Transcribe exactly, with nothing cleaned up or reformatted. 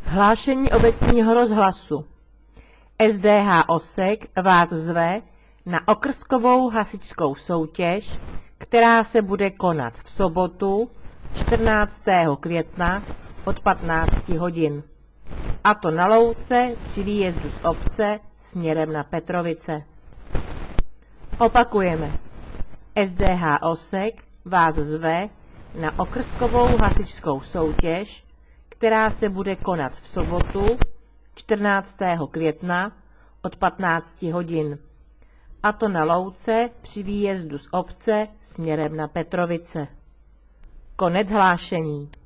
Hlášení obecního rozhlasu. S D H Osek vás zve na okrskovou hasičskou soutěž, která se bude konat v sobotu čtrnáctého května od patnácti hodin. A to na louce při výjezdu z obce směrem na Petrovice. Opakujeme. S D H Osek vás zve na okrskovou hasičskou soutěž, která se bude konat v sobotu čtrnáctého května od patnácti hodin. A to na louce při výjezdu z obce směrem na Petrovice. Konec hlášení.